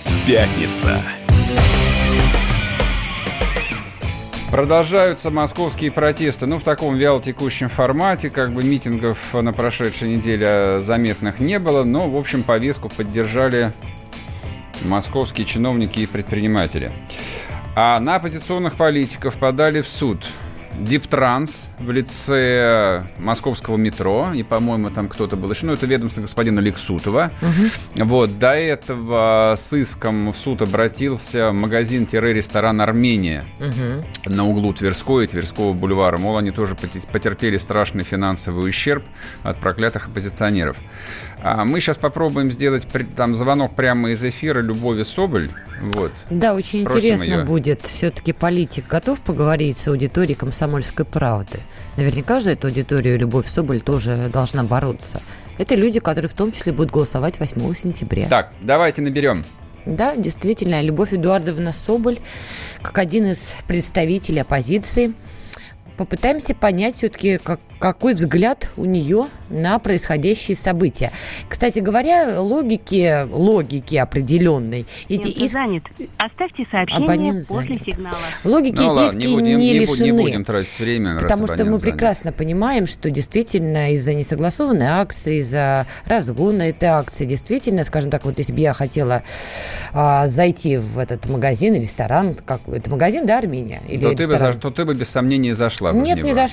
Пятница. Продолжаются московские протесты, в таком вялотекущем формате, митингов на прошедшей неделе заметных не было, но, в общем, повестку поддержали московские чиновники и предприниматели. А на оппозиционных политиков подали в суд Диптранс в лице московского метро, и, по-моему, там кто-то был еще, это ведомство господина Лексутова. До этого с иском в суд обратился магазин-ресторан «Армения» на углу Тверской и Тверского бульвара. Мол, они тоже потерпели страшный финансовый ущерб от проклятых оппозиционеров. Мы сейчас попробуем сделать звонок прямо из эфира Любови Соболь. Да, очень интересно будет. Все-таки политик готов поговорить с аудиторией «Комсомольской правды». Наверняка же эту аудиторию Любовь Соболь тоже должна бороться. Это люди, которые в том числе будут голосовать 8 сентября. Так, давайте наберем. Да, действительно, Любовь Эдуардовна Соболь, как один из представителей оппозиции, попытаемся понять все-таки, какой взгляд у нее на происходящие события. Кстати говоря, логики определенной. Занят. Оставьте сообщение после сигнала. Логики не лишены. Не будем тратить время. Потому что мы прекрасно понимаем, что действительно из-за несогласованной акции, из-за разгона этой акции, действительно, скажем так, если бы я хотела зайти в этот магазин, ресторан, это магазин, да, «Армения»? То ты бы без сомнения зашла бы в него. Не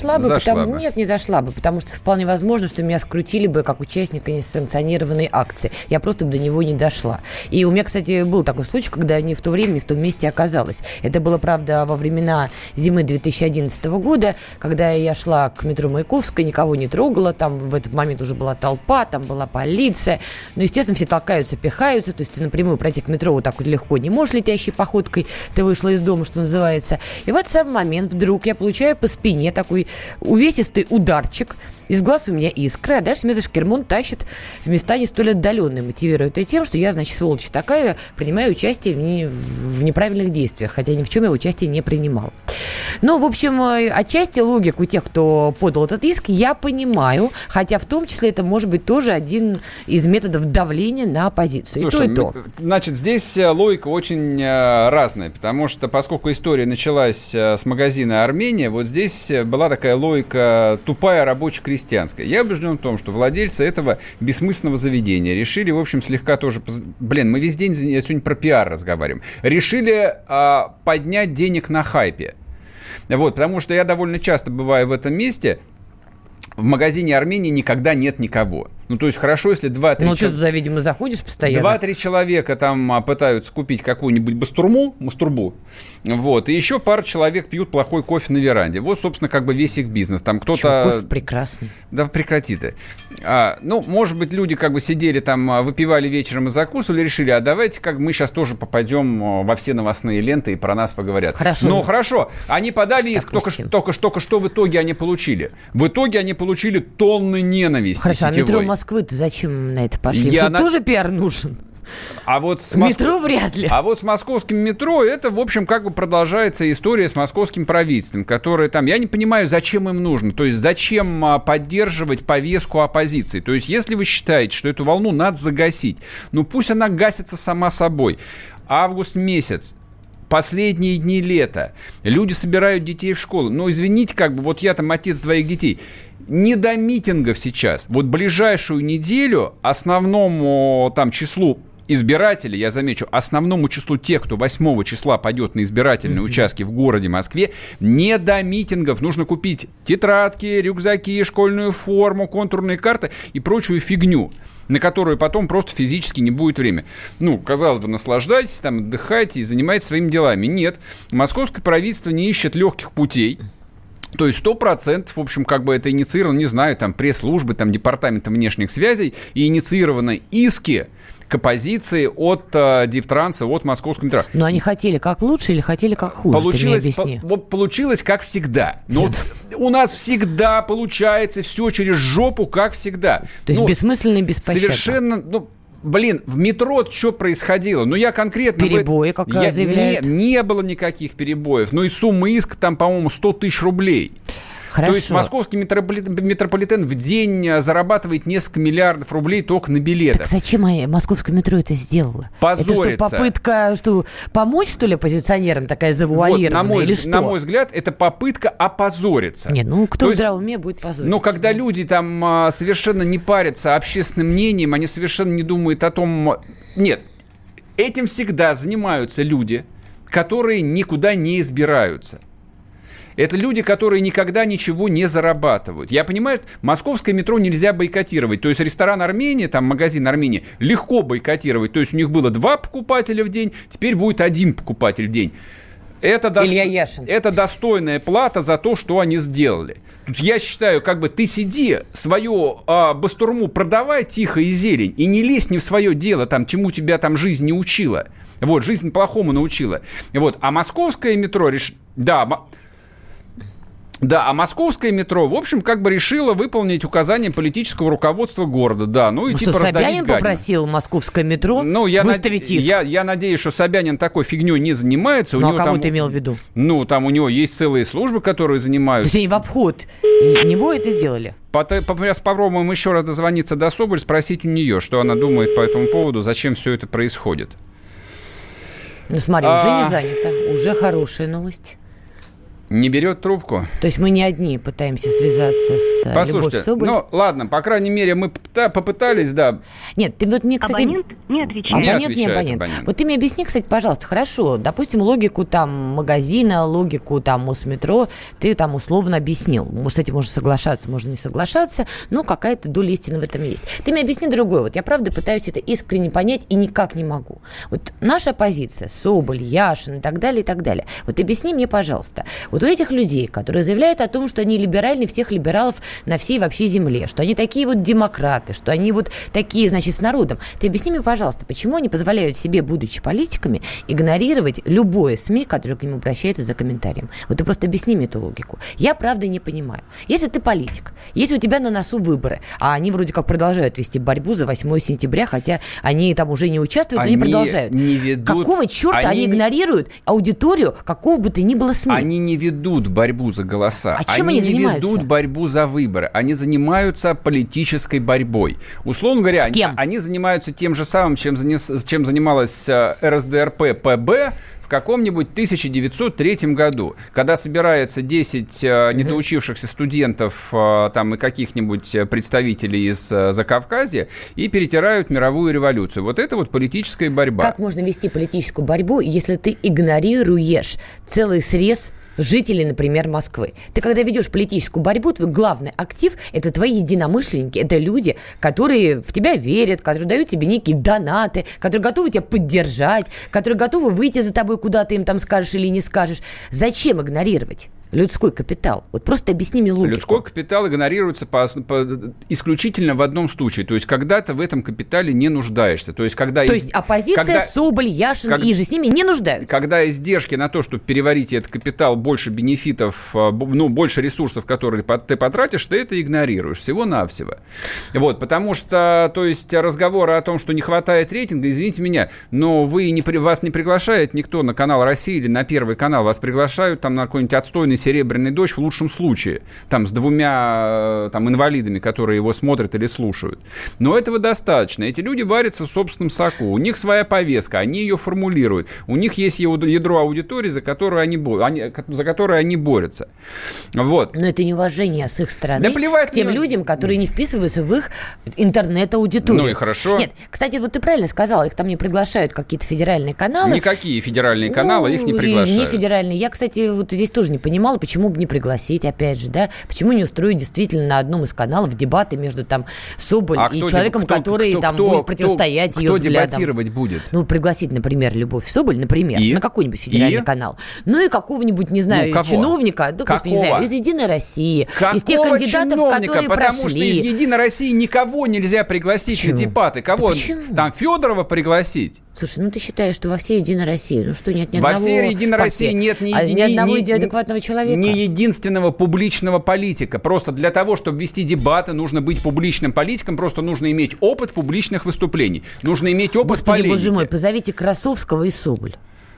зашла бы, потому что вполне возможно, что меня скрутили бы как участника несанкционированной акции. Я просто бы до него не дошла. И у меня, кстати, был такой случай, когда я не в то время, не в том месте оказалась. Это было, правда, во времена зимы 2011 года, когда я шла к метро Маяковской, никого не трогала, там в этот момент уже была толпа, там была полиция. Естественно, все толкаются, пихаются, то есть ты напрямую пройти к метро вот так вот легко не можешь летящей походкой, ты вышла из дома, что называется. И в этот самый момент вдруг я получаю по спине такой увесистый ударчик, из глаз у меня искры, а дальше меня за шкирмон тащит в места не столь отдаленные, мотивируя это тем, что я, сволочь такая, принимаю участие в неправильных действиях, хотя ни в чем я участие не принимала. В общем, отчасти логику тех, кто подал этот иск, я понимаю, хотя в том числе это может быть тоже один из методов давления на оппозицию. Слушай, и то. Значит, здесь логика очень разная, потому что поскольку история началась с магазина «Армения», здесь была такая логика тупая рабоче-крестьянская. Я убежден в том, что владельцы этого бессмысленного заведения решили, в общем, слегка тоже... мы весь день сегодня про пиар разговариваем. Решили поднять денег на хайпе. Потому что я довольно часто бываю в этом месте. В магазине «Армения» никогда нет никого. То есть хорошо, если 2-3 человека... ты туда, видимо, заходишь постоянно. 2-3 человека там пытаются купить какую-нибудь мастурбу. И еще пара человек пьют плохой кофе на веранде. Собственно, весь их бизнес. Там кто-то... Кофе прекрасный. Да прекрати ты. Может быть, люди сидели там, выпивали вечером и закусывали, решили, давайте мы сейчас тоже попадем во все новостные ленты и про нас поговорят. Хорошо. Хорошо. Они подали иск, только что в итоге они получили? В итоге они получили тонны ненависти сетевой. А метро Москвы-то зачем на это пошли? Тоже пиар нужен? Метро вряд ли. А с московским метро это, в общем, продолжается история с московским правительством, которое там... Я не понимаю, зачем им нужно. То есть зачем поддерживать повестку оппозиции? То есть если вы считаете, что эту волну надо загасить, пусть она гасится сама собой. Август месяц. Последние дни лета. Люди собирают детей в школу. Извините, я там отец двоих детей. Не до митингов сейчас. Ближайшую неделю основному числу избирателей, я замечу, основному числу тех, кто 8 числа пойдет на избирательные участки в городе Москве, не до митингов. Нужно купить тетрадки, рюкзаки, школьную форму, контурные карты и прочую фигню, на которую потом просто физически не будет времени. Казалось бы, наслаждайтесь, отдыхайте и занимайтесь своими делами. Нет, московское правительство не ищет легких путей. То есть 100%, в общем, это инициировано, не знаю, пресс-службы, департамента внешних связей, и инициированы иски к оппозиции от Диптранса, от московского метро. Но они хотели как лучше или хотели как хуже? Получилось как всегда. У нас всегда получается все через жопу, как всегда. То есть бессмысленно и беспощадно. Совершенно... в метро что происходило? Я конкретно... Перебои, как заявляют. Не было никаких перебоев. И сумма иска там, по-моему, 100 тысяч рублей. Хорошо. То есть московский метрополитен в день зарабатывает несколько миллиардов рублей только на билетах. Так зачем московское метро это сделало? Позорится. Это что, попытка помочь, что ли, оппозиционерам такая завуалированная? Вот, или что? на мой взгляд, это попытка опозориться. Нет, кто в здравом уме будет позориться? Когда люди там совершенно не парятся общественным мнением, они совершенно не думают о том... Нет, этим всегда занимаются люди, которые никуда не избираются. Это люди, которые никогда ничего не зарабатывают. Я понимаю, московское метро нельзя бойкотировать. То есть ресторан Армения, там магазин Армения, легко бойкотировать. То есть у них было 2 покупателя в день, теперь будет 1 покупатель в день. Это достойная плата за то, что они сделали. Тут я считаю, ты сиди, свою бастурму продавай тихо и зелень, и не лезь не в свое дело, чему тебя жизнь не учила. Вот, жизнь плохому научила. Вот, а московское метро... Да, а московское метро, в общем, решило выполнить указания политического руководства города. Да, Собянин попросил московское метро выставить иск? Я надеюсь, что Собянин такой фигней не занимается. А кого ты имел в виду? Там у него есть целые службы, которые занимаются... То есть они в обход него это сделали? Попробуем еще раз дозвониться до Соболь, спросить у нее, что она думает по этому поводу, зачем все это происходит. Смотри, уже не занято, уже хорошая новость. Не берет трубку. То есть мы не одни пытаемся связаться с Любовь Соболь. Ладно, по крайней мере, мы попытались, да. Нет, ты мне, кстати... Абонент не отвечает. Абонент. Вот ты мне объясни, кстати, пожалуйста, хорошо, допустим, логику магазина, логику Мосметро ты условно объяснил. С этим можно соглашаться, можно не соглашаться, но какая-то доля истины в этом есть. Ты мне объясни другое. Я правда пытаюсь это искренне понять и никак не могу. Наша позиция, Соболь, Яшин и так далее, и так далее. Объясни мне, пожалуйста, у этих людей, которые заявляют о том, что они либеральнее всех либералов на всей вообще земле, что они такие демократы, что они такие, с народом. Ты объясни мне, пожалуйста, почему они позволяют себе, будучи политиками, игнорировать любое СМИ, которое к ним обращается за комментарием? Ты просто объясни мне эту логику. Я, правда, не понимаю. Если ты политик, если у тебя на носу выборы, а они вроде как продолжают вести борьбу за 8 сентября, хотя они уже не участвуют, но они продолжают. Какого черта они игнорируют аудиторию какого бы то ни было СМИ? Они не ведут борьбу за голоса. А чем они занимаются? Не ведут борьбу за выборы. Они занимаются политической борьбой. Условно говоря, они занимаются тем же самым, чем занималась РСДРП-ПБ в каком-нибудь 1903 году, когда собирается 10 недоучившихся студентов и каких-нибудь представителей из Закавказья и перетирают мировую революцию. Это политическая борьба. Как можно вести политическую борьбу, если ты игнорируешь целый срез жителей, например, Москвы? Ты, когда ведешь политическую борьбу, твой главный актив – это твои единомышленники, это люди, которые в тебя верят, которые дают тебе некие донаты, которые готовы тебя поддержать, которые готовы выйти за тобой, куда ты им скажешь или не скажешь. Зачем игнорировать людской капитал? Просто объясни мне логику. Людской капитал игнорируется исключительно в одном случае. То есть, когда ты в этом капитале не нуждаешься. То есть оппозиция, Соболь, Яшин и же с ними не нуждаются. Когда издержки на то, чтобы переварить этот капитал, больше бенефитов, больше ресурсов, которые ты потратишь, ты это игнорируешь. Всего-навсего. Потому что, разговоры о том, что не хватает рейтинга, извините меня, но вас не приглашает никто на канал России или на Первый канал. Вас приглашают на какой-нибудь отстойный «Серебряный дождь» в лучшем случае. С 2 инвалидами, которые его смотрят или слушают. Но этого достаточно. Эти люди варятся в собственном соку. У них своя повестка, они ее формулируют. У них есть ядро аудитории, за которую они борются. Но это неуважение с их стороны к тем людям, которые не вписываются в их интернет-аудиторию. И хорошо. Нет, кстати, ты правильно сказала, их там не приглашают какие-то федеральные каналы. Никакие федеральные каналы их не приглашают. Не федеральные. Я, кстати, здесь тоже не понимала, почему бы не пригласить, опять же, да? Почему не устроить действительно на одном из каналов дебаты между Соболь и человеком, который будет противостоять ее взглядам. Кто дебатировать будет? Пригласить, например, Любовь Соболь, на какой-нибудь федеральный канал. И какого-нибудь, не знаю, чиновника, не знаю, из «Единой России», из тех кандидатов, которые Потому что из «Единой России» никого нельзя пригласить на дебаты. Кого? Федорова пригласить? Слушай, ты считаешь, что во всей «Единой России», что нет ни одного... Во всей «Единой России» нет ни одного адекватного человека? Ни единственного публичного политика. Просто для того, чтобы вести дебаты, нужно быть публичным политиком, просто нужно иметь опыт публичных выступлений. Нужно иметь опыт политики. Боже мой, позовите Красовского и Соболь.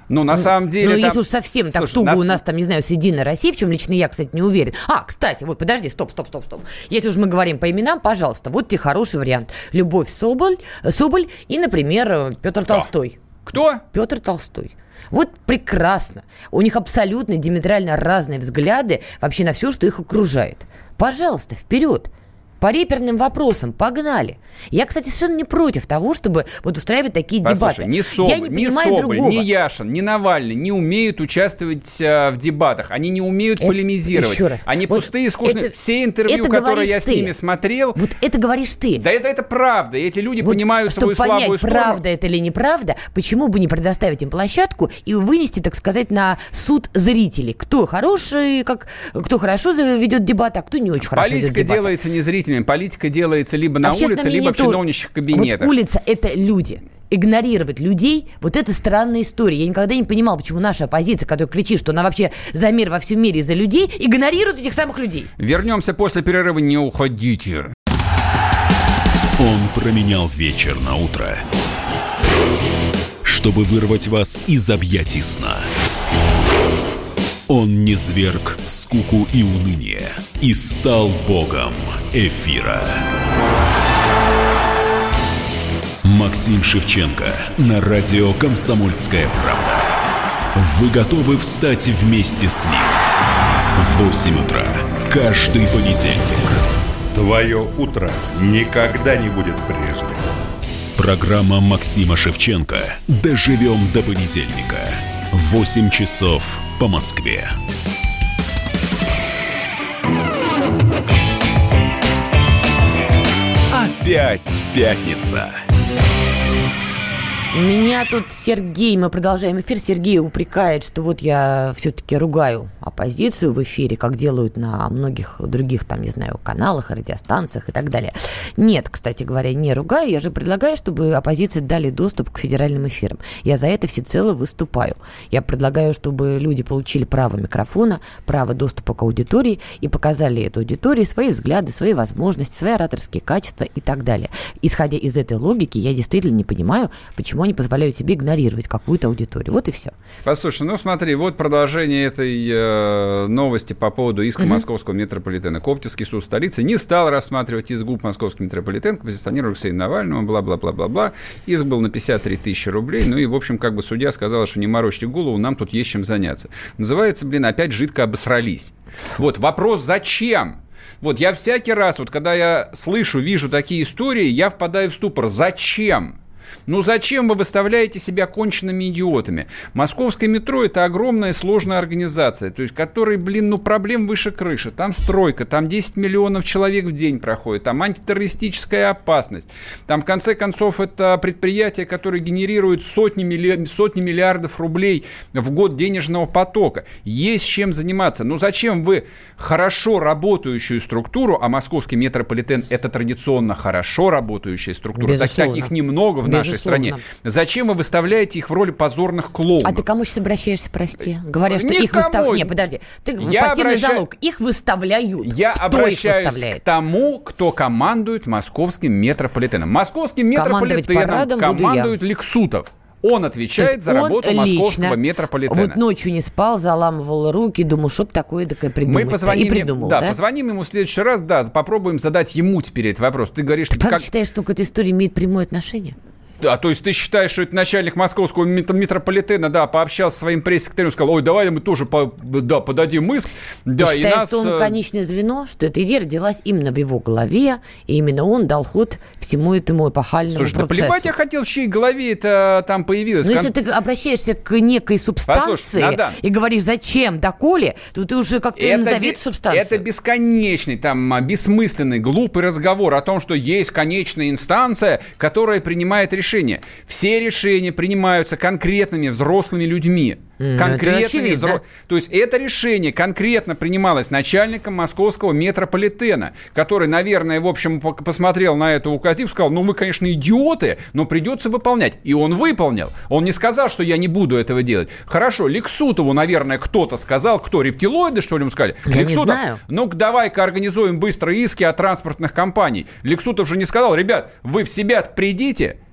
Ну, на самом деле... Ну, если уж совсем так туго у нас там, не знаю, с «Единой Россией», в чем лично я, кстати, не уверен. Кстати, вот, подожди, стоп. Если уж мы говорим по именам, пожалуйста, вот тебе хороший вариант. Любовь Соболь и, например, Петр Толстой. Кто? Петр Толстой. Вот прекрасно. У них абсолютно диаметрально разные взгляды вообще на все, что их окружает. Пожалуйста, вперед. По реперным вопросам, погнали. Я, кстати, совершенно не против того, чтобы вот устраивать такие дебаты. Ни Соболь, ни Яшин, ни Навальный не умеют участвовать в дебатах. Они не умеют полемизировать. Еще раз. Они пустые, скучные. Все интервью, которые я с ними смотрел... Вот это говоришь ты. Да это правда. Эти люди понимают свою слабую сторону. Правда это или неправда, почему бы не предоставить им площадку и вынести, так сказать, на суд зрителей. Кто хороший, кто хорошо ведет дебаты, а кто не очень хорошо ведет дебаты. Политика делается не зрителями. Политика делается либо на улице, либо в чиновничьих кабинетах. Вот улица – это люди. Игнорировать людей – вот это странная история. Я никогда не понимал, почему наша оппозиция, которая кричит, что она вообще за мир во всем мире и за людей, игнорирует этих самых людей. Вернемся после перерыва, не уходите. Он променял вечер на утро, чтобы вырвать вас из объятий сна. Он низвергг скуку и уныние и стал богом эфира. Максим Шевченко на радио «Комсомольская правда». Вы готовы встать вместе с ним? В 8 утра каждый понедельник. Твое утро никогда не будет прежним. Программа Максима Шевченко «Доживем до понедельника». 8 часов по Москве. Опять пятница. Меня тут Сергей, мы продолжаем эфир, Сергей упрекает, что вот я все-таки ругаю оппозицию в эфире, как делают на многих других, там, не знаю, каналах, радиостанциях и так далее. Нет, кстати говоря, не ругаю, я же предлагаю, чтобы оппозиции дали доступ к федеральным эфирам. Я за это всецело выступаю. Я предлагаю, чтобы люди получили право микрофона, право доступа к аудитории и показали этой аудитории свои взгляды, свои возможности, свои ораторские качества и так далее. Исходя из этой логики, я действительно не понимаю, почему они позволяют себе игнорировать какую-то аудиторию. Вот и все. Послушай, ну смотри, вот продолжение этой новости по поводу иска московского метрополитена. Коптевский суд столицы не стал рассматривать иск ГУП московский метрополитен к позиционеру Алексея Навального, бла-бла-бла-бла-бла. Иск был на 53 тысячи рублей. Ну и, в общем, как бы судья сказала, что не морочьте голову, нам тут есть чем заняться. Называется, опять жидко обосрались. Вот вопрос, зачем? Вот я всякий раз, вот когда я слышу, вижу такие истории, я впадаю в ступор. Зачем? Ну зачем вы выставляете себя конченными идиотами? Московское метро – это огромная сложная организация, то есть, которой, проблем выше крыши. Там стройка, там 10 миллионов человек в день проходит, там антитеррористическая опасность. Там, в конце концов, это предприятие, которое генерирует сотни миллиардов рублей в год денежного потока. Есть чем заниматься. Но зачем вы хорошо работающую структуру, а московский метрополитен – это традиционно хорошо работающая структура, таких немного в нашей стране. Зачем вы выставляете их в роли позорных клоунов? А ты кому сейчас обращаешься, прости? Говоря, что их выставляют. Нет, подожди. Ты пассивный залог. Их выставляют. Я обращаюсь к тому, кто командует московским метрополитеном. Московским метрополитеном командует Лексутов. Он отвечает за работу московского метрополитена. Вот ночью не спал, заламывал руки, думал, что б такое придумать. Мы позвоним, позвоним ему в следующий раз, попробуем задать ему теперь этот вопрос. Ты говоришь, ты правда считаешь, что к этой истории имеет прямое отношение? Да, то есть ты считаешь, что это начальник московского метрополитена, пообщался со своим пресс-секретарем, сказал, ой, давай мы тоже подадим иск. Ты считаешь, что он конечное звено, что эта идея родилась именно в его голове, и именно он дал ход всему этому эпохальному процессу? Слушай, плевать я хотел, в чьей голове это там появилось. Но если ты обращаешься к некой субстанции и говоришь, зачем, доколе, то ты уже как-то назови эту субстанцию. Это бесконечный, бессмысленный, глупый разговор о том, что есть конечная инстанция, которая принимает решение. Все решения принимаются конкретными взрослыми людьми. Конкретными То есть это решение конкретно принималось начальником московского метрополитена, который, наверное, в общем, посмотрел на эту указку и сказал, вы, конечно, идиоты, но придется выполнять. И он выполнил. Он не сказал, что я не буду этого делать. Хорошо, Лексутову, наверное, кто-то сказал, кто, рептилоиды, что ли, ему сказали? Я не знаю. Ну-ка, давай-ка организуем быстро иски от транспортных компаний. Лексутов же не сказал, ребят, вы в себя придите.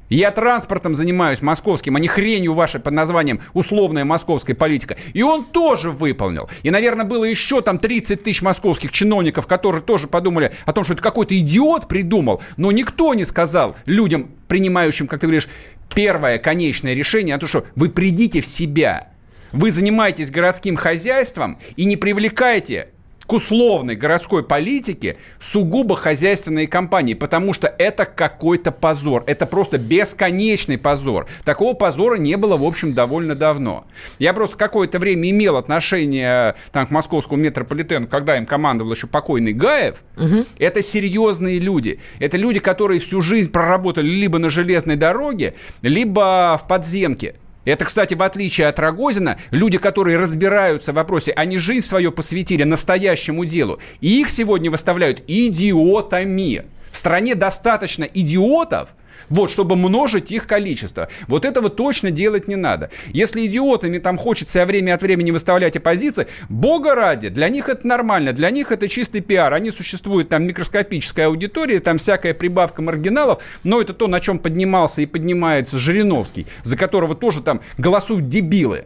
Я транспортом занимаюсь московским, а не хренью вашей под названием условная московская политика. И он тоже выполнил. И, наверное, было еще там 30 тысяч московских чиновников, которые тоже подумали о том, что это какой-то идиот придумал. Но никто не сказал людям, принимающим, как ты говоришь, первое конечное решение, о том, что вы придите в себя. Вы занимаетесь городским хозяйством и не привлекаете к условной городской политике сугубо хозяйственные компании, потому что это какой-то позор. Это просто бесконечный позор. Такого позора не было, в общем, довольно давно. Я просто какое-то время имел отношение там, к московскому метрополитену, когда им командовал еще покойный Гаев. Угу. Это серьезные люди. Это люди, которые всю жизнь проработали либо на железной дороге, либо в подземке. Это, кстати, в отличие от Рогозина, люди, которые разбираются в вопросе, они жизнь свою посвятили настоящему делу. И их сегодня выставляют идиотами. В стране достаточно идиотов, вот, чтобы множить их количество. Вот этого точно делать не надо. Если идиотами там хочется время от времени выставлять оппозиции, бога ради, для них это нормально, для них это чистый пиар. Они существуют, там микроскопическая аудитория, там всякая прибавка маргиналов, но это то, на чем поднимался и поднимается Жириновский, за которого тоже там голосуют дебилы.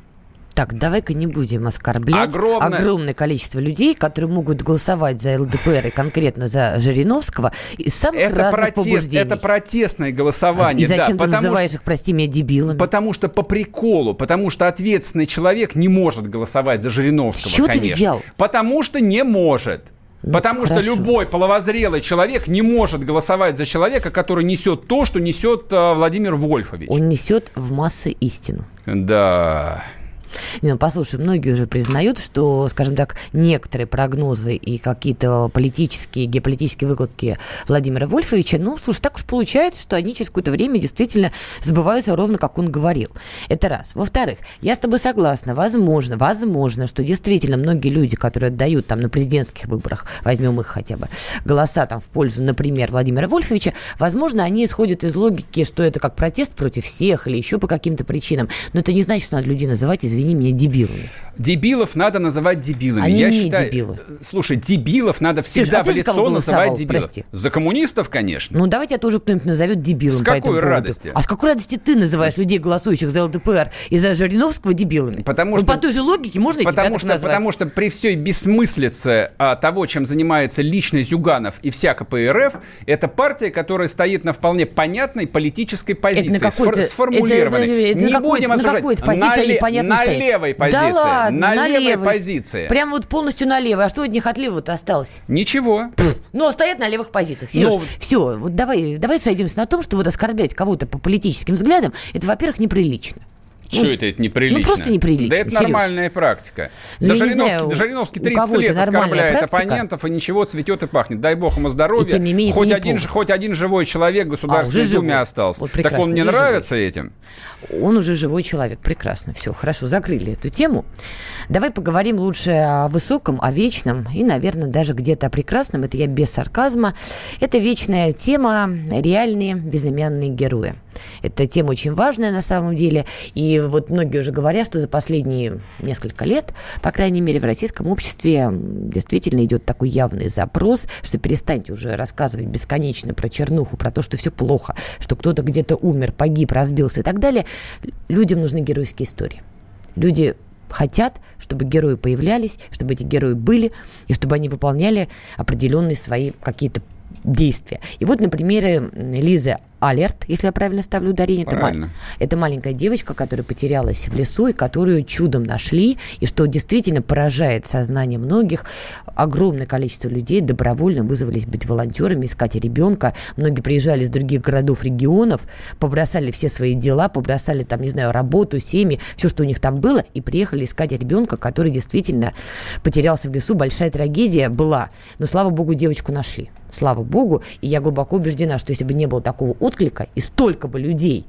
Так, давай-ка не будем оскорблять огромное количество людей, которые могут голосовать за ЛДПР и конкретно за Жириновского из самых разных побуждений. Это протестное голосование. И зачем ты называешь их, прости меня, дебилами? Потому что по приколу, потому что ответственный человек не может голосовать за Жириновского, Чего конечно. ты взял? Потому что не может. Потому что любой половозрелый человек не может голосовать за человека, который несет то, что несет Владимир Вольфович. Он несет в массы истину. Да. Ну, послушай, многие уже признают, что, скажем так, некоторые прогнозы и какие-то политические, геополитические выкладки Владимира Вольфовича, ну, слушай, так уж получается, что они через какое-то время действительно сбываются ровно, как он говорил. Это раз. Во-вторых, я с тобой согласна, возможно, что действительно многие люди, которые отдают там на президентских выборах, возьмем их хотя бы, голоса там в пользу, например, Владимира Вольфовича, возможно, они исходят из логики, что это как протест против всех или еще по каким-то причинам. Но это не значит, что надо людей называть, извини меня, дебилами. Дебилов надо называть дебилами. Они я не считаю, дебилы. Слушай, дебилов надо всегда в лицо называть дебилами. Прости. За коммунистов, конечно. Ну, давайте тоже кто-нибудь назовет дебилом. С какой радости? А с какой радости ты называешь людей, голосующих за ЛДПР и за Жириновского, дебилами? Потому что, по той же логике можно и тебя так назвать. Потому что при всей бессмыслице того, чем занимается лично Зюганов и вся КПРФ, это партия, которая стоит на вполне понятной политической позиции, сформулированной. Не будем обсуждать. На левой позиции. Да ладно, на левой позиции. Прям вот полностью на левой. А что от них от левого-то осталось? Ничего. Но стоят на левых позициях. Сереж, все, вот давай сойдемся на том, что вот оскорблять кого-то по политическим взглядам, это, во-первых, неприлично. Что это неприлично? Ну, просто неприлично. Да это Сереж. Нормальная практика. Да Жириновский 30 лет оскорбляет оппонентов, и ничего, цветет и пахнет. Дай бог ему здоровья. Хоть один живой человек в Государственной Думе остался. Вот так он не нравится этим? Он уже живой человек. Прекрасно. Все, хорошо, закрыли эту тему. Давай поговорим лучше о высоком, о вечном и, наверное, даже где-то о прекрасном. Это я без сарказма. Это вечная тема реальные безымянные герои. Эта тема очень важная на самом деле. И вот многие уже говорят, что за последние несколько лет, по крайней мере, в российском обществе действительно идет такой явный запрос, что перестаньте уже рассказывать бесконечно про чернуху, про то, что все плохо, что кто-то где-то умер, погиб, разбился и так далее. Людям нужны геройские истории. Люди хотят, чтобы герои появлялись, чтобы эти герои были, и чтобы они выполняли определенные свои какие-то действия. И вот на примере Лизы Алерт, если я правильно ставлю ударение, это маленькая девочка, которая потерялась в лесу и которую чудом нашли, и что действительно поражает сознание многих, огромное количество людей добровольно вызвались быть волонтерами, искать ребенка. Многие приезжали из других городов, регионов, побросали все свои дела, побросали там, не знаю, работу, семьи, все, что у них там было, и приехали искать ребенка, который действительно потерялся в лесу. Большая трагедия была, но, слава богу, девочку нашли. Слава богу, и я глубоко убеждена, что если бы не было такого отклика, и столько бы людей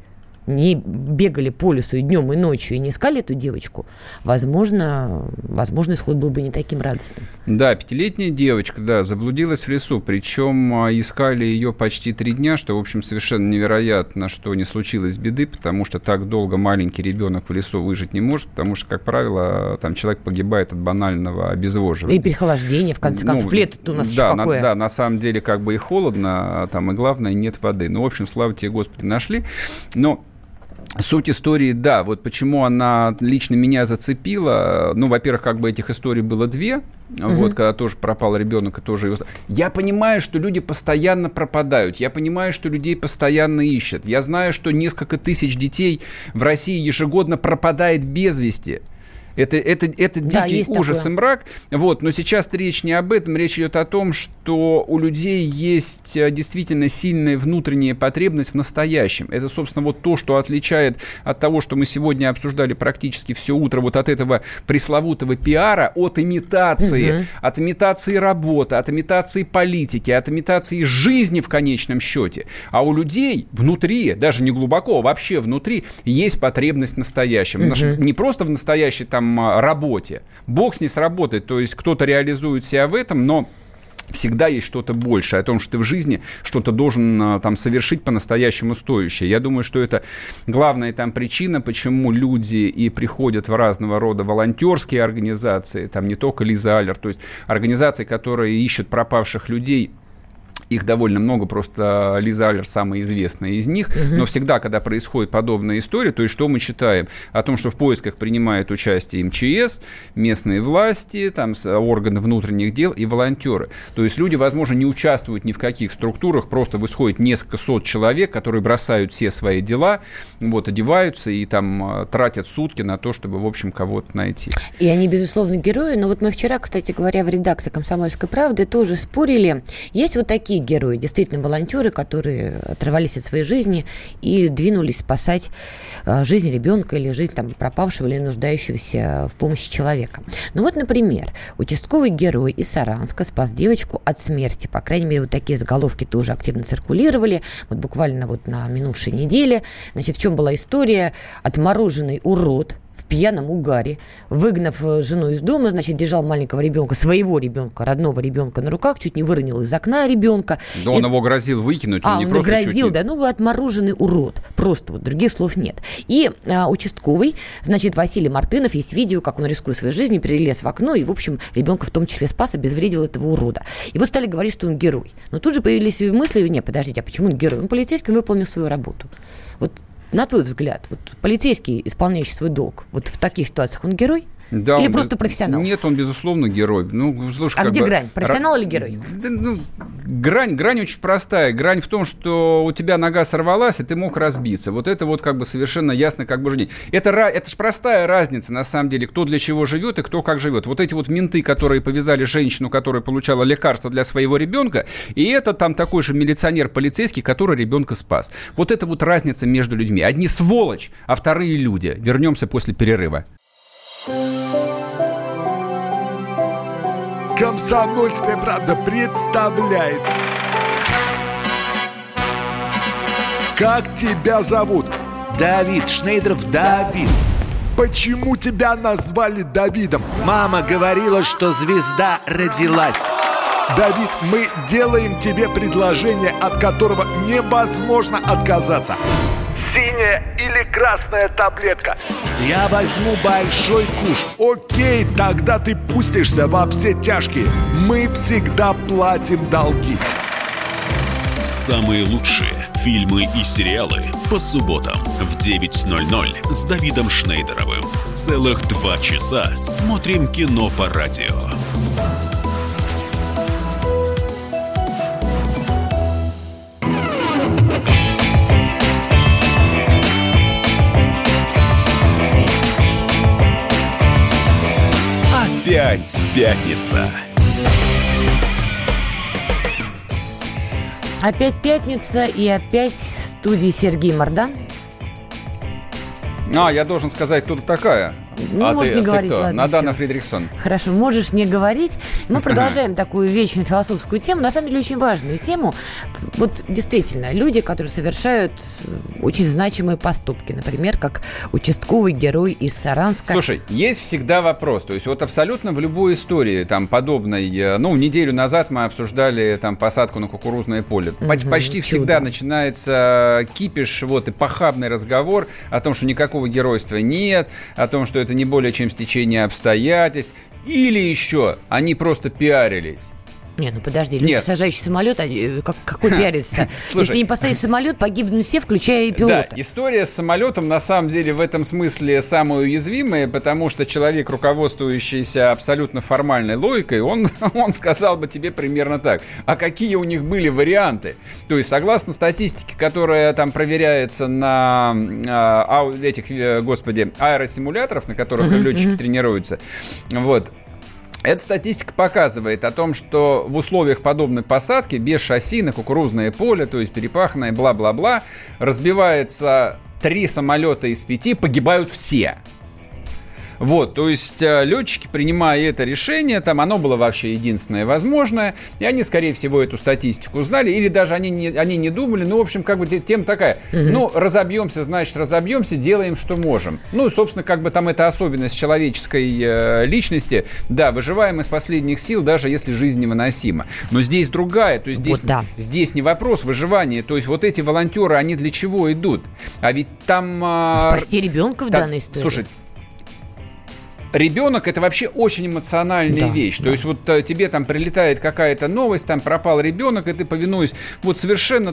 не бегали по лесу и днем, и ночью, и не искали эту девочку, возможно, исход был бы не таким радостным. Да, 5-летняя девочка, да, заблудилась в лесу, причем искали ее почти 3 дня, что, в общем, совершенно невероятно, что не случилось беды, потому что так долго маленький ребенок в лесу выжить не может, потому что, как правило, там человек погибает от банального обезвоживания. И переохлаждение, в конце концов, лето-то у нас еще какое. Да, на самом деле, как бы и холодно, там, и главное, нет воды. Ну, в общем, слава тебе, Господи, нашли. Но суть истории, да, вот почему она лично меня зацепила. Ну, во-первых, как бы этих историй было 2. Вот, когда тоже пропал ребенок, и тоже его... Я понимаю, что люди постоянно пропадают. Я понимаю, что людей постоянно ищут. Я знаю, что несколько тысяч детей в России ежегодно пропадает без вести. Это дикий ужас такое. И мрак. Вот. Но сейчас речь не об этом. Речь идет о том, что у людей есть действительно сильная внутренняя потребность в настоящем. Это, собственно, вот то, что отличает от того, что мы сегодня обсуждали практически все утро, вот от этого пресловутого пиара, от имитации. От имитации работы, от имитации политики, от имитации жизни в конечном счете. А у людей внутри, даже не глубоко, а вообще внутри, есть потребность в настоящем. Не просто в настоящей там работе. Бог с ней сработает. То есть кто-то реализует себя в этом, но всегда есть что-то большее, о том, что ты в жизни что-то должен там совершить по-настоящему стоящее. Я думаю, что это главная там причина, почему люди и приходят в разного рода волонтерские организации, там не только Лиза Аллер, то есть организации, которые ищут пропавших людей. Их довольно много, просто Лиза Аллер самая известная из них. Но всегда, когда происходит подобная история, то есть что мы читаем? О том, что в поисках принимают участие МЧС, местные власти, там, органы внутренних дел и волонтеры. То есть люди, возможно, не участвуют ни в каких структурах, просто исходит несколько сот человек, которые бросают все свои дела, вот, одеваются и там тратят сутки на то, чтобы, в общем, кого-то найти. И они, безусловно, герои. Но вот мы вчера, кстати говоря, в редакции «Комсомольской правды» тоже спорили. Есть вот такие герои, действительно волонтеры, которые оторвались от своей жизни и двинулись спасать жизнь ребенка или жизнь там пропавшего или нуждающегося в помощи человека. Ну вот, например, участковый герой из Саранска спас девочку от смерти. По крайней мере, вот такие заголовки тоже активно циркулировали. Вот буквально вот на минувшей неделе. Значит, в чем была история? Отмороженный урод в пьяном угаре, выгнав жену из дома, значит, держал маленького ребенка, своего ребенка, родного ребенка на руках, чуть не выронил из окна ребенка. Да он его грозил выкинуть. Он не грозил, да, ну, отмороженный урод. Просто вот других слов нет. И участковый, значит, Василий Мартынов, есть видео, как он, рискуя своей жизнью, перелез в окно и, в общем, ребенка в том числе спас, обезвредил этого урода. И вот стали говорить, что он герой. Но тут же появились мысли, нет, подождите, а почему он герой? Он полицейский, он выполнил свою работу. Вот на твой взгляд, вот полицейский, исполняющий свой долг, вот в таких ситуациях он герой? Да, или просто профессионал? Нет, он, безусловно, герой. Ну, слушай, где грань? Профессионал или герой? Грань очень простая. Грань в том, что у тебя нога сорвалась, и ты мог разбиться. Вот это вот как бы совершенно ясно, как бы же. Это ж простая разница, на самом деле, кто для чего живет и кто как живет. Вот эти вот менты, которые повязали женщину, которая получала лекарства для своего ребенка, и это там такой же милиционер-полицейский, который ребенка спас. Вот это вот разница между людьми. Одни сволочь, а вторые люди. Вернемся после перерыва. Комсомольская правда представляет. Как тебя зовут? Давид. Шнейдров Давид. Почему тебя назвали Давидом? Мама говорила, что звезда родилась. Давид, мы делаем тебе предложение, от которого невозможно отказаться. Синяя или красная таблетка? Я возьму большой куш. Окей, тогда ты пустишься во все тяжкие. Мы всегда платим долги. Самые лучшие фильмы и сериалы по субботам в 9:00 с Давидом Шнейдеровым. Целых 2 часа смотрим кино по радио. Опять пятница. Опять пятница и опять в студии Сергей Мордан. Я должен сказать, кто ты такая. можешь не говорить. Ты кто? Ладно, Надана всё. Фридрихсон. Хорошо, можешь не говорить. Мы продолжаем такую вечную философскую тему, на самом деле очень важную тему. Вот действительно, люди, которые совершают очень значимые поступки, например, как участковый герой из Саранска. Слушай, есть всегда вопрос. То есть вот абсолютно в любой истории там подобной, неделю назад мы обсуждали там посадку на кукурузное поле. Почти всегда начинается кипиш, и похабный разговор о том, что никакого геройства нет, о том, что это не более чем стечение обстоятельств, или еще они просто пиарились. Не, подожди, люди, сажающие самолет, какой пиарится? Если ты не поставишь самолет, погибнут все, включая и пилота. Да, история с самолетом на самом деле в этом смысле самая уязвимая, потому что человек, руководствующийся абсолютно формальной логикой, он сказал бы тебе примерно так. А какие у них были варианты? То есть, согласно статистике, которая там проверяется на аэросимуляторах, на которых летчики тренируются, эта статистика показывает о том, что в условиях подобной посадки, без шасси, на кукурузное поле, то есть перепаханное, бла-бла-бла, разбивается 3 самолета из 5, погибают все. То есть летчики, принимая это решение, оно было вообще единственное возможное, и они, скорее всего, эту статистику знали, или даже они не думали, тема такая, разобьемся, значит, разобьемся, делаем, что можем. Собственно, там эта особенность человеческой личности, да, выживаем из последних сил, даже если жизнь невыносима. Но здесь другая, то есть здесь не вопрос выживания, то есть эти волонтеры, они для чего идут? А ведь там... Спасти ребенка в данной истории. Слушай, ребенок — это вообще очень эмоциональная вещь. То есть тебе там прилетает какая-то новость, там пропал ребенок, и ты, повинуясь совершенно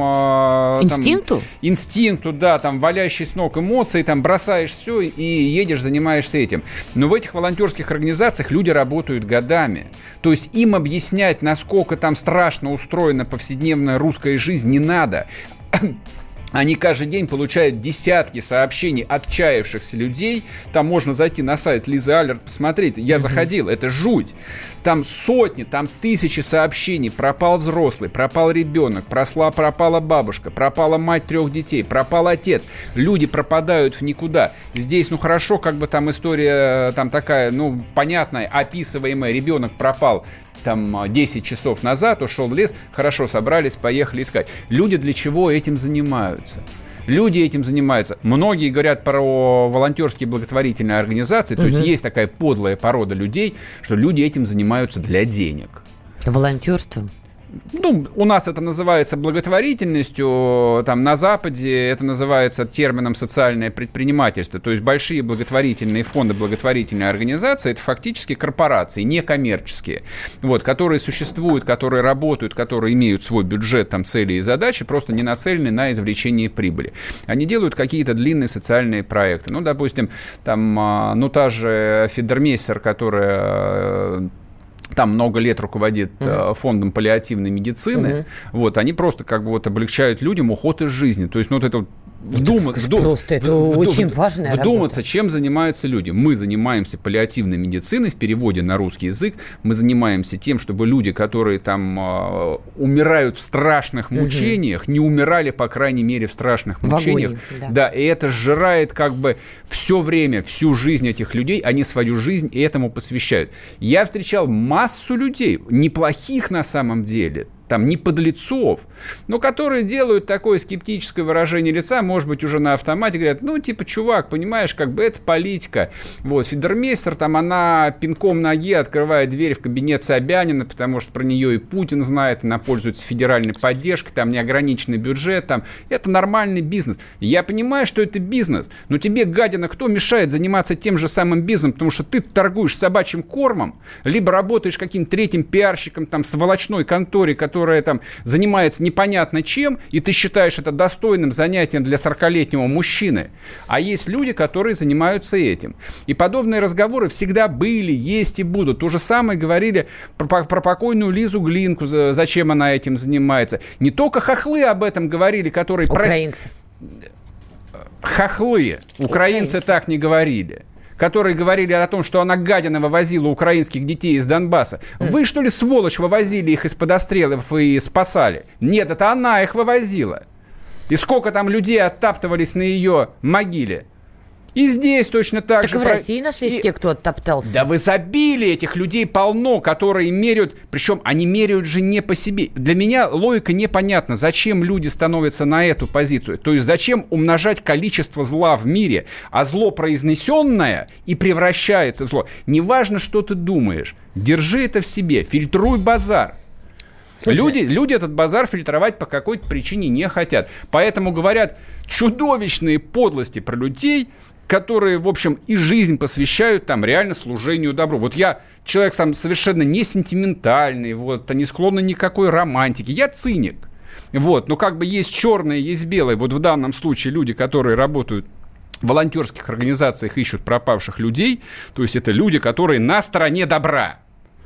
инстинкту, да, там валящий с ног эмоции, там бросаешь все и едешь, занимаешься этим. Но в этих волонтерских организациях люди работают годами. То есть им объяснять, насколько там страшно устроена повседневная русская жизнь, не надо. Они каждый день получают десятки сообщений отчаявшихся людей. Там можно зайти на сайт Лизы Алерт, посмотреть. Я заходил, это жуть. Там сотни, там тысячи сообщений. Пропал взрослый, пропал ребенок, пропала бабушка, пропала мать 3 детей, пропал отец. Люди пропадают в никуда. Здесь, хорошо, там история там такая, понятная, описываемая. Ребенок пропал 10 часов назад, ушел в лес, хорошо, собрались, поехали искать. Люди для чего этим занимаются? Люди этим занимаются. Многие говорят про волонтерские благотворительные организации, то есть есть такая подлая порода людей, что люди этим занимаются для денег. Волонтерством? У нас это называется благотворительностью, на Западе это называется термином социальное предпринимательство. То есть большие благотворительные фонды, благотворительные организации — это фактически корпорации, некоммерческие, которые существуют, которые работают, которые имеют свой бюджет, цели и задачи, просто не нацелены на извлечение прибыли. Они делают какие-то длинные социальные проекты. Допустим, та же Федермейстер, которая... там много лет руководит фондом паллиативной медицины, они просто облегчают людям уход из жизни. То есть это очень важная вдуматься, работа. Чем занимаются люди. Мы занимаемся паллиативной медициной, в переводе на русский язык. Мы занимаемся тем, чтобы люди, которые умирают в страшных мучениях, не умирали, по крайней мере, в страшных мучениях. Да, и это сжирает все время, всю жизнь этих людей. Они свою жизнь этому посвящают. Я встречал массу людей, неплохих на самом деле, не подлецов, но которые делают такое скептическое выражение лица, может быть, уже на автомате, говорят, чувак, понимаешь, это политика. Федермейстер, она пинком ноги открывает дверь в кабинет Собянина, потому что про нее и Путин знает, она пользуется федеральной поддержкой, неограниченный бюджет, это нормальный бизнес. Я понимаю, что это бизнес, но тебе, гадина, кто мешает заниматься тем же самым бизнесом, потому что ты торгуешь собачьим кормом, либо работаешь каким-то третьим пиарщиком, в сволочной конторе, которая занимается непонятно чем, и ты считаешь это достойным занятием для 40-летнего мужчины. А есть люди, которые занимаются этим. И подобные разговоры всегда были, есть и будут. То же самое говорили про покойную Лизу Глинку, зачем она этим занимается. Не только хохлы об этом говорили, которые... Украинцы. Хохлы. Украинцы так не говорили. Которые говорили о том, что она, гадина, вывозила украинских детей из Донбасса. Вы, что ли, сволочь, вывозили их из-под обстрелов и спасали? Нет, это она их вывозила. И сколько там людей оттаптывались на ее могиле? И здесь точно так же. Так и в России нашлись те, кто оттоптался. Да в изобилии этих людей полно, которые меряют, причем они меряют же не по себе. Для меня логика непонятна, зачем люди становятся на эту позицию. То есть зачем умножать количество зла в мире, а зло произнесенное и превращается в зло. Неважно, что ты думаешь, держи это в себе, фильтруй базар. Люди этот базар фильтровать по какой-то причине не хотят. Поэтому говорят чудовищные подлости про людей, которые, в общем, и жизнь посвящают там реально служению добру. Вот я человек там совершенно не сентиментальный, вот, не склонный ни к какой романтике. Я циник. Вот, но как бы есть черное, есть белое. Вот в данном случае люди, которые работают в волонтерских организациях, ищут пропавших людей, то есть это люди, которые на стороне добра.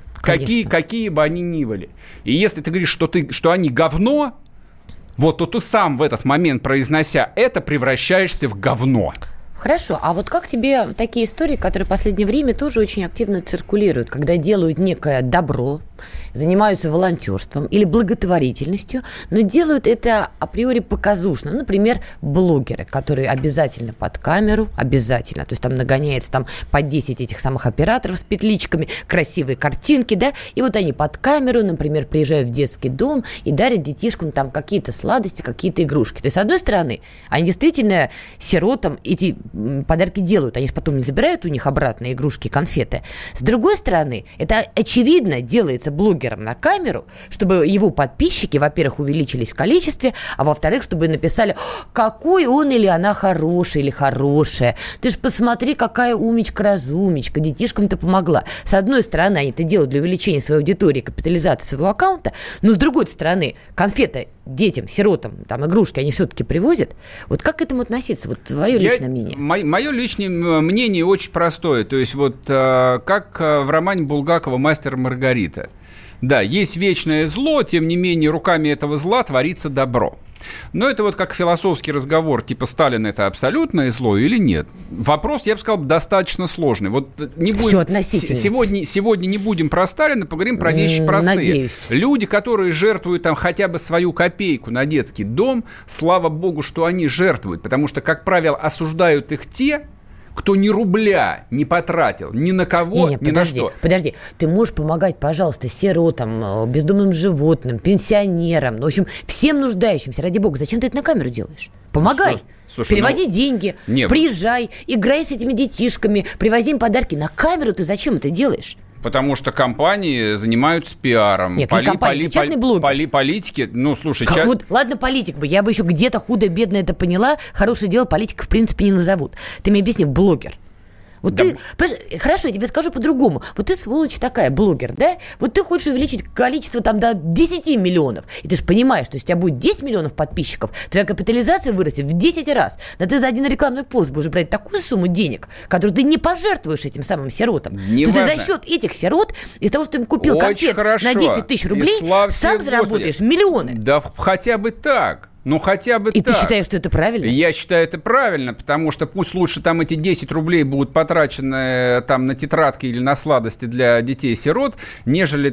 Какие бы они ни были. И если ты говоришь, что они говно, вот, то ты сам в этот момент, произнося это, превращаешься в говно. Хорошо, а вот как тебе такие истории, которые в последнее время тоже очень активно циркулируют, когда делают некое добро, занимаются волонтерством или благотворительностью, но делают это априори показушно. Например, блогеры, которые обязательно под камеру, обязательно, то есть там нагоняется там по 10 этих самых операторов с петличками, красивые картинки, да, и вот они под камеру, например, приезжают в детский дом и дарят детишкам там какие-то сладости, какие-то игрушки. То есть, с одной стороны, они действительно сиротам эти подарки делают, они же потом не забирают у них обратно игрушки, конфеты. С другой стороны, это очевидно делается блогером на камеру, чтобы его подписчики, во-первых, увеличились в количестве, а во-вторых, чтобы написали, какой он или она хороший или хорошая. Ты ж посмотри, какая умечка-разумечка, детишкам-то помогла. С одной стороны, они это делают для увеличения своей аудитории, капитализации своего аккаунта, но с другой стороны, конфеты детям, сиротам, там, игрушки, они все-таки привозят. Вот как к этому относиться? Вот твое личное мнение. Мое личное мнение очень простое. То есть вот как в романе Булгакова «Мастер и Маргарита». Да, есть вечное зло, тем не менее руками этого зла творится добро. Но это вот как философский разговор, типа Сталин это абсолютное зло или нет? Вопрос, я бы сказал, достаточно сложный. Вот не будем, все относительно. Сегодня не будем про Сталина, поговорим про вещи простые. Надеюсь. Люди, которые жертвуют там хотя бы свою копейку на детский дом, слава богу, что они жертвуют, потому что, как правило, осуждают их те, кто ни рубля не потратил ни на кого, ни на что. Подожди, ты можешь помогать, пожалуйста, сиротам, бездомным животным, пенсионерам, в общем, всем нуждающимся, ради бога. Зачем ты это на камеру делаешь? Помогай. Слушай, переводи деньги, приезжай, играй с этими детишками, привози им подарки. На камеру ты зачем это делаешь? Потому что компании занимаются пиаром. Нет, частный блогер. Политики, ну, слушай... Вот, ладно, политик бы, я бы еще где-то худо-бедно это поняла. Хорошее дело политика, в принципе, не назовут. Ты мне объясни, блогер. Вот да. Ты, хорошо, я тебе скажу по-другому. Вот ты, сволочь такая, блогер, да? Вот ты хочешь увеличить количество там до 10 миллионов. И ты же понимаешь, что если у тебя будет 10 миллионов подписчиков, твоя капитализация вырастет в 10 раз. Да ты за один рекламный пост будешь брать такую сумму денег, которую ты не пожертвуешь этим самым сиротам. То ты за счет этих сирот, из того, что ты им купил конфет на 10 тысяч рублей, сам заработаешь миллионы. Да хотя бы так. Ну, хотя бы и так. И ты считаешь, что это правильно? Я считаю, это правильно, потому что пусть лучше там эти 10 рублей будут потрачены там на тетрадки или на сладости для детей-сирот, нежели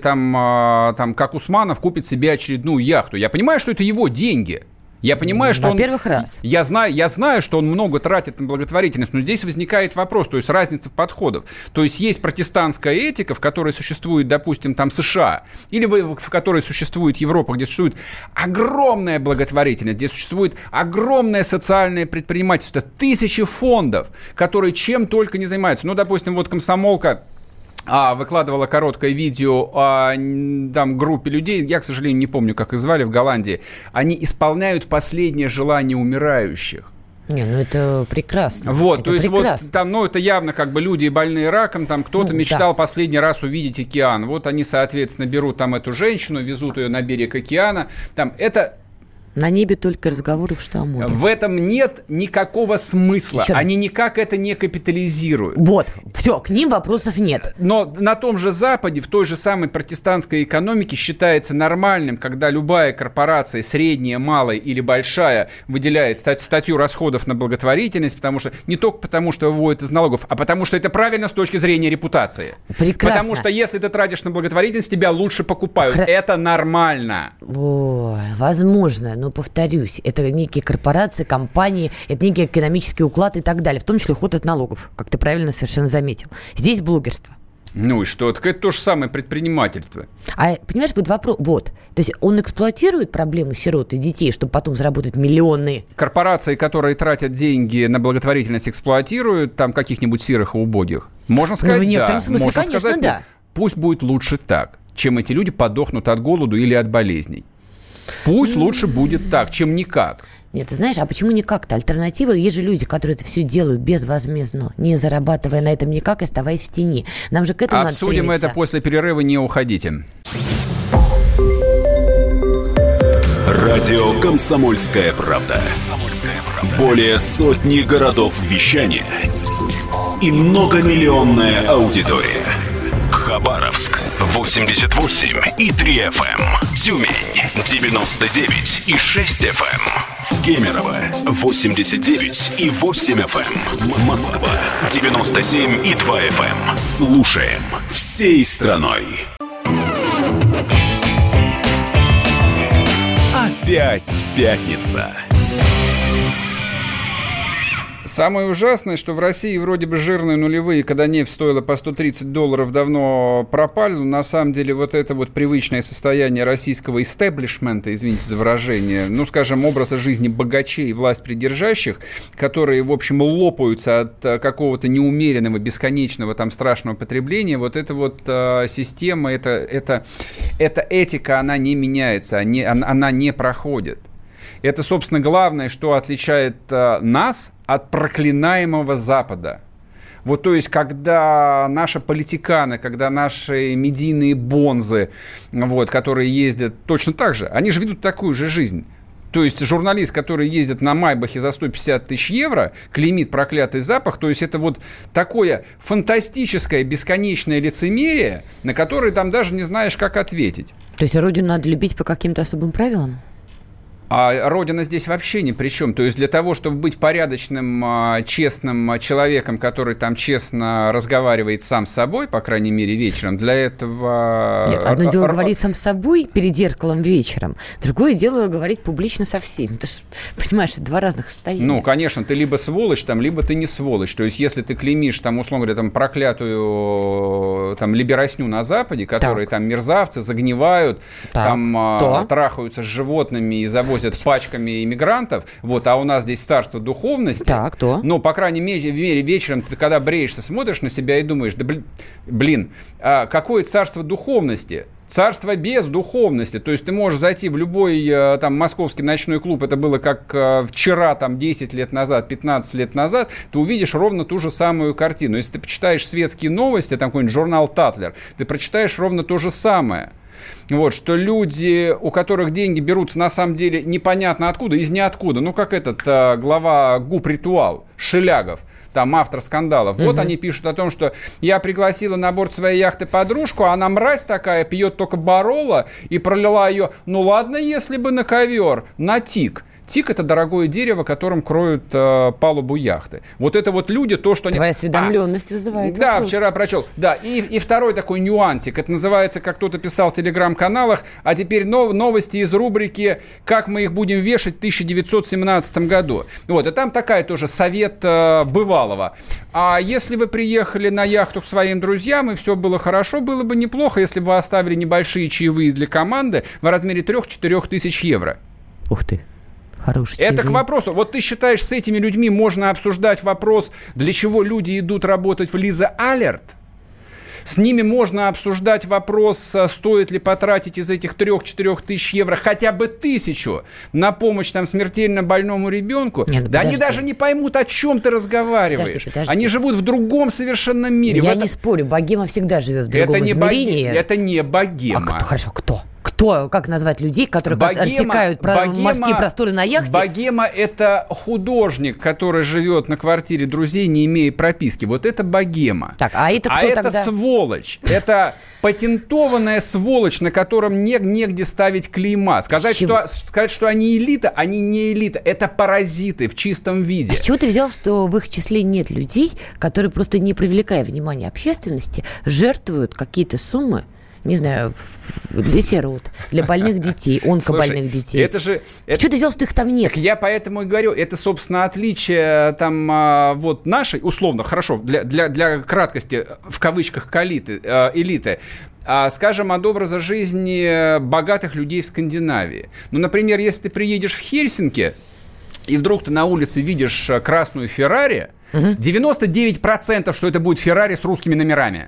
там как Усманов купит себе очередную яхту. Я понимаю, что это его деньги. Я понимаю, что во-первых, раз. Я знаю, что он много тратит на благотворительность, но здесь возникает вопрос, то есть разница в подходах. То есть есть протестантская этика, в которой существует, допустим, там США, или в которой существует Европа, где существует огромная благотворительность, где существует огромное социальное предпринимательство, тысячи фондов, которые чем только не занимаются. Ну, допустим, вот комсомолка выкладывала короткое видео о там, группе людей, я, к сожалению, не помню, как их звали, в Голландии. Они исполняют последнее желание умирающих. Не, ну это прекрасно. Вот, это то есть прекрасно. вот там, ну это явно как бы люди больные раком, там кто-то мечтал последний раз увидеть океан. Вот они, соответственно, берут там эту женщину, везут ее на берег океана. Там это... На небе только разговоры в Штаморе. В этом нет никакого смысла. Они никак это не капитализируют. Вот, все, к ним вопросов нет. Но на том же Западе, в той же самой протестантской экономике считается нормальным, когда любая корпорация, средняя, малая или большая, выделяет статью расходов на благотворительность, потому что не только потому, что выводит из налогов, а потому что это правильно с точки зрения репутации. Прекрасно. Потому что если ты тратишь на благотворительность, тебя лучше покупают. Это нормально. Ой, возможно. но, повторюсь, это некие корпорации, компании, это некий экономический уклад и так далее, в том числе уход от налогов, как ты правильно совершенно заметил. Здесь блогерство. Ну и что? Так это то же самое предпринимательство. А, понимаешь, вот вопрос... Вот. То есть он эксплуатирует проблему сирот и детей, чтобы потом заработать миллионы. Корпорации, которые тратят деньги на благотворительность, эксплуатируют там каких-нибудь сирых и убогих. Можно сказать, в некотором смысле, Можно конечно, сказать, да. Пусть будет лучше так, чем эти люди подохнут от голоду или от болезней. Пусть лучше будет так, чем никак. Нет, ты знаешь, а почему никак-то? Альтернатива, есть же люди, которые это все делают безвозмездно, не зарабатывая на этом никак, оставаясь в тени. Нам же к этому надо стремиться. Обсудим это после перерыва, не уходите. Радио «Комсомольская правда». Более сотни городов вещания и многомиллионная аудитория. Хабаровск 88,3 FM, Тюмень 99,6 FM, Кемерово 89,8 FM, Москва 97,2 FM. Слушаем всей страной. Опять пятница. Самое ужасное, что в России вроде бы жирные нулевые, когда нефть стоила по $130, давно пропали. Но на самом деле вот это вот привычное состояние российского истеблишмента, извините за выражение, ну, скажем, образа жизни богачей и власть придержащих, которые, в общем, лопаются от какого-то неумеренного, бесконечного там страшного потребления, вот эта вот система, эта этика, она не меняется, она не проходит. Это, собственно, главное, что отличает нас от проклинаемого Запада. Вот, то есть, когда наши политиканы, когда наши медийные бонзы, вот, которые ездят точно так же, они же ведут такую же жизнь. То есть, журналист, который ездит на Майбахе за 150 тысяч евро, клеймит проклятый Запад, то есть, это вот такое фантастическое, бесконечное лицемерие, на которое там даже не знаешь, как ответить. То есть, родину надо любить по каким-то особым правилам? А Родина здесь вообще ни при чем. То есть для того, чтобы быть порядочным, честным человеком, который там честно разговаривает сам с собой, по крайней мере, вечером, для этого... Нет, одно дело говорить сам с собой перед зеркалом вечером, другое дело говорить публично со всеми. Ты же, понимаешь, это два разных состояния. Ну, конечно, ты либо сволочь, там, либо ты не сволочь. То есть если ты клеймишь, там, условно говоря, там, проклятую там, либерасню на Западе, которые там мерзавцы, загнивают, там трахаются с животными и завозят пачками иммигрантов, вот, а у нас здесь царство духовности. Так, то. Но, по крайней мере, вечером, ты, когда бреешься, смотришь на себя и думаешь, да блин, какое царство духовности? Царство без духовности. То есть ты можешь зайти в любой там московский ночной клуб, это было как вчера, там, 10 лет назад, 15 лет назад, ты увидишь ровно ту же самую картину. Если ты почитаешь светские новости, там какой-нибудь журнал «Татлер», ты прочитаешь ровно то же самое. Вот, что люди, у которых деньги берутся на самом деле непонятно откуда, из ниоткуда, ну, как этот глава ГУП «Ритуал» Шелягов, там автор скандалов. Вот они пишут о том, что я пригласила на борт своей яхты подружку, а она мразь такая, пьет только Бароло и пролила ее, ну ладно, если бы на ковер, на тик. Тик – это дорогое дерево, которым кроют палубу яхты. Вот это вот люди, то, что... Твоя осведомленность вызывает да, вопрос. вчера прочел. Да, и второй такой нюансик. Это называется, как кто-то писал в телеграм-каналах, а теперь новости из рубрики «Как мы их будем вешать в 1917 году». Вот, и там такая тоже совет бывалого. А если вы приехали на яхту к своим друзьям, и все было хорошо, было бы неплохо, если бы вы оставили небольшие чаевые для команды в размере 3-4 тысяч евро. Ух ты. Это к вопросу. Вот ты считаешь, с этими людьми можно обсуждать вопрос, для чего люди идут работать в Лиза Алерт? С ними можно обсуждать вопрос, стоит ли потратить из этих 3-4 тысяч евро хотя бы 1000 на помощь там, смертельно больному ребенку. Нет, да они даже не поймут, о чем ты разговариваешь. Подожди. Они живут в другом совершенно мире. Я не спорю, богема всегда живет в другом измерении. Это не богема. Хорошо, кто? Кто, как назвать людей, которые рассекают морские просторы на яхте? Богема – это художник, который живет на квартире друзей, не имея прописки. Вот это богема. Так, а это кто тогда? Это сволочь. Это патентованная сволочь, на котором негде ставить клейма. Сказать, что они элита, они не элита. Это паразиты в чистом виде. А с чего ты взял, что в их числе нет людей, которые, просто не привлекая внимания общественности, жертвуют какие-то суммы не знаю, для сирот, для больных детей, онкобольных детей. Это же... Что ты сделал, что их там нет? Так я поэтому и говорю, это, собственно, отличие там вот нашей, условно, хорошо, для краткости, в кавычках, элиты, скажем, от образа жизни богатых людей в Скандинавии. Ну, например, если ты приедешь в Хельсинки, и вдруг ты на улице видишь красную Феррари, 99%, что это будет Феррари с русскими номерами.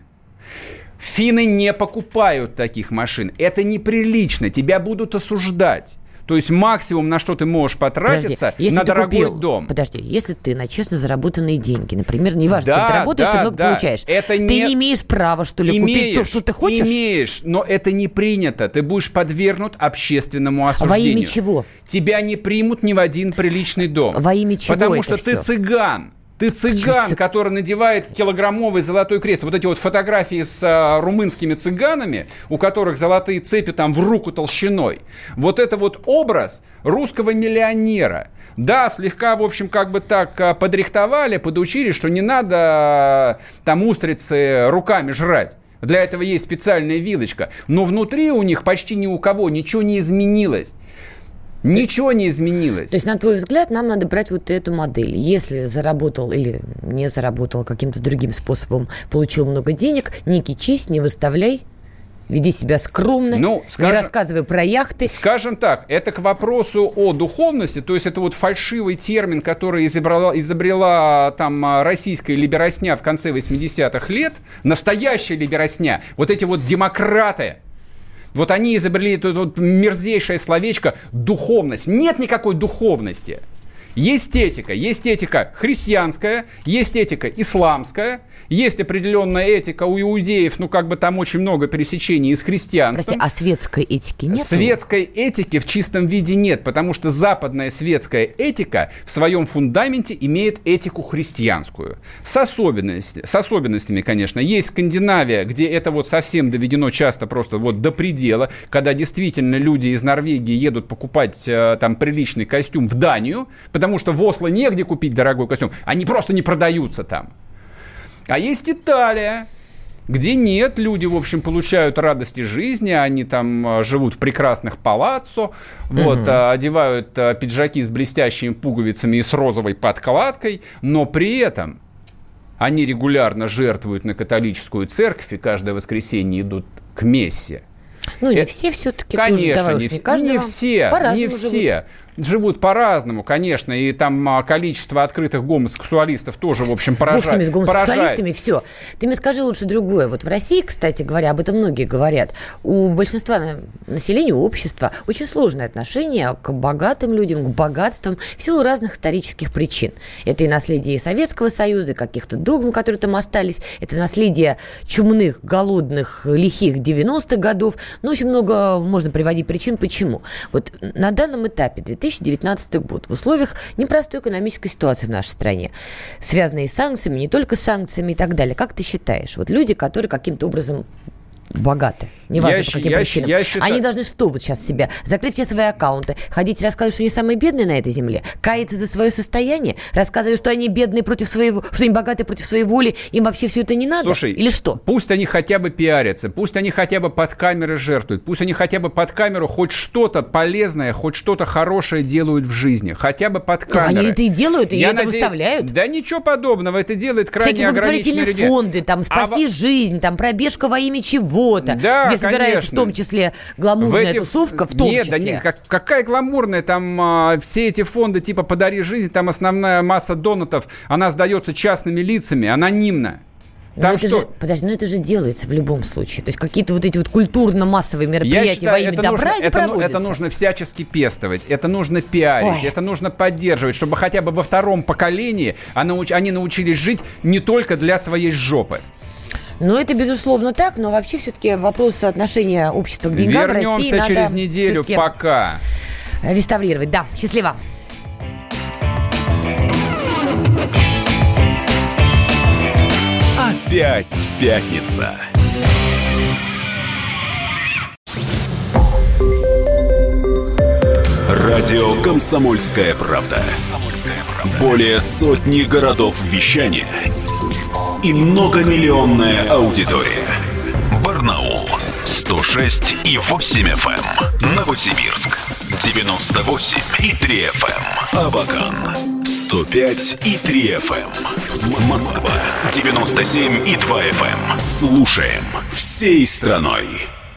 Финны не покупают таких машин. Это неприлично. Тебя будут осуждать. То есть максимум, на что ты можешь потратиться, на дорогой дом. Подожди, если ты на честно заработанные деньги, например, неважно, что ты работаешь, ты много получаешь, ты не имеешь права, что ли, купить то, что ты хочешь? Имеешь, но это не принято. Ты будешь подвергнут общественному осуждению. Во имя чего? Тебя не примут ни в один приличный дом. Во имя чего? Потому что ты цыган. Ты цыган, который надевает килограммовый золотой крест. Вот эти вот фотографии с румынскими цыганами, у которых золотые цепи там в руку толщиной. Вот это вот образ русского миллионера. Да, слегка, в общем, как бы так подрихтовали, подучили, что не надо там устрицы руками жрать. Для этого есть специальная вилочка. Но внутри у них почти ни у кого ничего не изменилось. Ничего не изменилось. То есть, на твой взгляд, нам надо брать вот эту модель. Если заработал или не заработал каким-то другим способом, получил много денег, не кичись, не выставляй, веди себя скромно, не рассказывай про яхты. Скажем так, это к вопросу о духовности, то есть это вот фальшивый термин, который изобрела там российская либерасня в конце 80-х лет, настоящая либерасня, вот эти вот демократы. Вот они изобрели это вот мерзейшее словечко «духовность». Нет никакой духовности. Есть этика христианская, есть этика исламская, есть определенная этика у иудеев, ну, как бы там очень много пересечений и с христианством. Прости, а светской этики нет? Светской этики в чистом виде нет, потому что западная светская этика в своем фундаменте имеет этику христианскую. С особенностями, конечно. Есть Скандинавия, где это вот совсем доведено часто просто вот до предела, когда действительно люди из Норвегии едут покупать там приличный костюм в Данию, потому что в Осло негде купить дорогой костюм, они просто не продаются там. А есть Италия, где нет, люди, в общем, получают радости жизни, они там живут в прекрасных палаццо, вот, одевают пиджаки с блестящими пуговицами и с розовой подкладкой, но при этом они регулярно жертвуют на католическую церковь и каждое воскресенье идут к мессе. Ну, не все все-таки. Конечно, не все. Живут по-разному, конечно, и там количество открытых гомосексуалистов тоже, в общем, поражает. С гомосексуалистами все. Ты мне скажи лучше другое. Вот в России, кстати говоря, об этом многие говорят, у большинства населения, у общества очень сложное отношение к богатым людям, к богатствам в силу разных исторических причин. Это и наследие Советского Союза, и каких-то догм, которые там остались, это наследие чумных, голодных, лихих 90-х годов. Ну, очень много можно приводить причин, почему. Вот на данном этапе 2019 год в условиях непростой экономической ситуации в нашей стране, связанной с санкциями, не только с санкциями и так далее. Как ты считаешь, вот люди, которые каким-то образом богаты, неважно по каким причинам, они должны что вот сейчас себя? Закрыть все свои аккаунты, ходить рассказывать, что они самые бедные на этой земле, каяться за свое состояние, рассказывать, что они бедные против своего, что они богатые против своей воли, им вообще все это не надо? Слушай, или что? Пусть они хотя бы пиарятся, пусть они хотя бы под камеры жертвуют, пусть они хотя бы под камеру хоть что-то полезное, хоть что-то хорошее делают в жизни, хотя бы под камеры. Они это и делают, и это выставляют. Да ничего подобного, это делает крайне ограниченные люди. Всякие фонды, там, спаси жизнь, там, пробежка во имя чего-то. Да, где собирается в том числе гламурная тусовка, в том числе. Да нет, какая гламурная, там все эти фонды типа «Подари жизнь», там основная масса донатов, она сдается частными лицами, анонимно. Там что? Подожди, но это же делается в любом случае. То есть какие-то вот эти вот культурно-массовые мероприятия во имя добра не проводятся. Это нужно всячески пестовать, это нужно пиарить, это нужно поддерживать, чтобы хотя бы во втором поколении они научились жить не только для своей жопы. Ну, это, безусловно, так, но вообще все-таки вопрос отношения общества к деньгам в России надо... Вернемся через неделю, пока. Реставрировать, да. Счастливо. Опять пятница. Радио «Комсомольская правда». Более сотни городов вещания и многомиллионная аудитория. Барнаул 106,8 FM. Новосибирск 98,3 FM. Абакан 105,3 FM. Москва 97,2 FM. Слушаем всей страной.